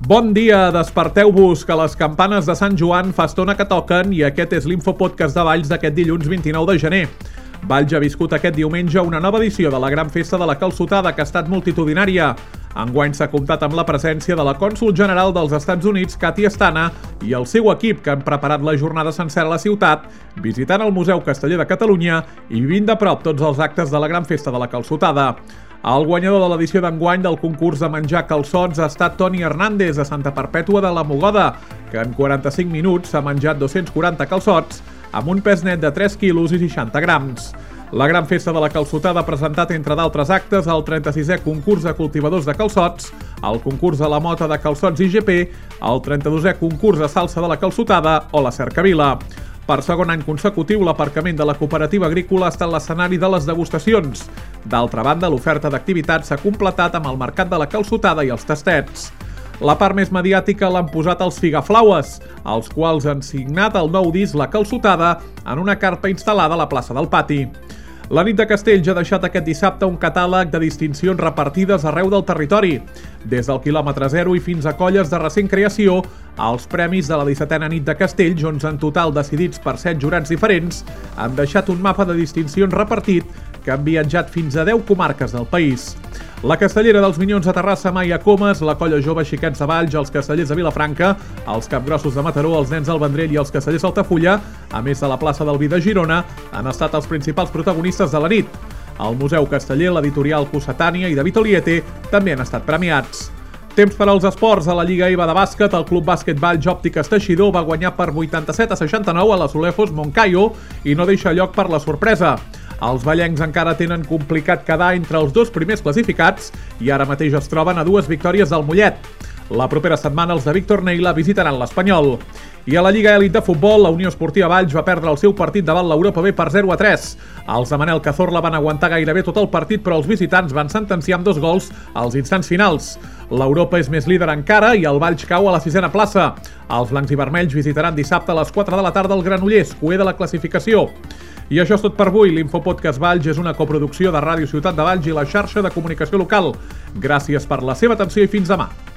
Bon dia, desperteu-vos, que les campanes de Sant Joan fa estona que toquen i aquest és l'Infopodcast de Valls d'aquest dilluns 29 de gener. Valls ha viscut aquest diumenge una nova edició de la gran festa de la calçotada que ha estat multitudinària. Enguany s'ha comptat amb la presència de la cònsol general dels Estats Units, Katy Astana, i el seu equip, que han preparat la jornada sencera a la ciutat, visitant el Museu Casteller de Catalunya i vivint de prop tots els actes de la gran festa de la calçotada. El guanyador de l'edició d'enguany del concurs de menjar calçots ha estat Toni Hernández, de Santa Perpètua de la Mogoda, que en 45 minuts s'ha menjat 240 calçots amb un pes net de 3 quilos i 60 grams. La gran festa de la calçotada ha presentat, entre d'altres actes, el 36è concurs de cultivadors de calçots, el concurs de la mota de calçots IGP, el 32è concurs de salsa de la calçotada o la cercavila. Per segon any consecutiu, l'aparcament de la cooperativa agrícola ha estat l'escenari de les degustacions. D'altra banda, l'oferta d'activitats s'ha completat amb el mercat de la calçotada i els tastets. La part més mediàtica l'han posat els Figaflaues, els quals han signat el nou disc La Calçotada en una carpa instal·lada a la plaça del Pati. La nit de Castells ha deixat aquest dissabte un catàleg de distincions repartides arreu del territori, des del quilòmetre zero i fins a colles de recent creació, als premis de la 17a nit de Castells, on en total decidits per 7 jurats diferents, han deixat un mapa de distincions repartit que han viatjat fins a 10 comarques del país. La Castellera dels Minyons de Terrassa, Maia Comas, la Colla Jove Xiquets de Valls, els Castellers de Vilafranca, els Capgrossos de Mataró, els Nens del Vendrell i els Castellers d'Altafulla, a més de la plaça del Vi de Girona, han estat els principals protagonistes de la nit. El Museu Casteller, l'editorial Cossetània i David Oliete també han estat premiats. Temps per als esports. A la Lliga EVA de bàsquet, el Club Bàsquet Valls Òptiques Teixidor va guanyar per 87-69 a la Solefos Moncayo i no deixa lloc per la sorpresa. Els vallencs encara tenen complicat quedar entre els dos primers classificats i ara mateix es troben a 2 victòries del Mollet. La propera setmana els de Víctor Neila visitaran l'Espanyol. I a la Lliga Elit de Futbol, la Unió Esportiva Valls va perdre el seu partit davant l'Europa B per 0-3. Els de Manel Cazorla van aguantar gairebé tot el partit, però els visitants van sentenciar amb 2 gols als instants finals. L'Europa és més líder encara i el Valls cau a la 6a plaça. Els blancs i vermells visitaran dissabte a les 4 de la tarda el Granollers, cuer de la classificació. I això és tot per avui. L'Infopodcast Valls és una coproducció de Ràdio Ciutat de Valls i la xarxa de comunicació local. Gràcies per la seva atenció i fins demà.